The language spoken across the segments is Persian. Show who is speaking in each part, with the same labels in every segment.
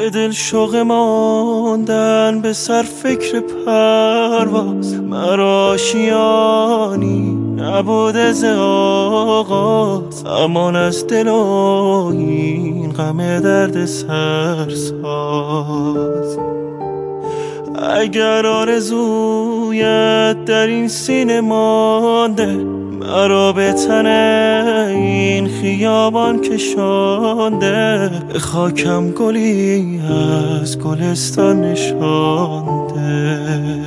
Speaker 1: به دل شوق ماندن به سر فکر پرواز، مرا آشیانی نبوده ز آغاز، امان از دل و این غم درد سرساز. اگر آرزویت در این سینه مانده، مرا به تن این خیابان کشانده، به خاکم گلی از گلستان نشانده.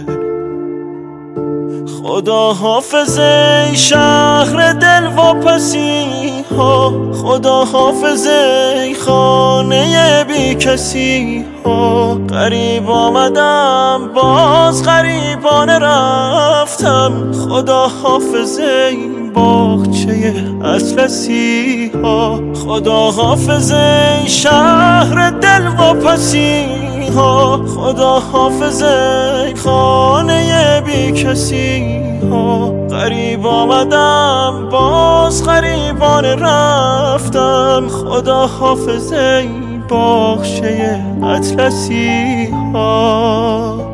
Speaker 1: خدا حافظ ای شهر دل واپسی ها، خدا حافظ ای خانه بی کسی ها. غریب آمدم باز غریبانه رفتم، خدا حافظ ای باغچه اطلسی ها. خدا حافظ ای شهر دل واپسی ها، خدا حافظ ای خانه بی کسی ها. غریب آمدم باز غریبانه رفتم، خدا حافظ ای باغچه اطلسی ها.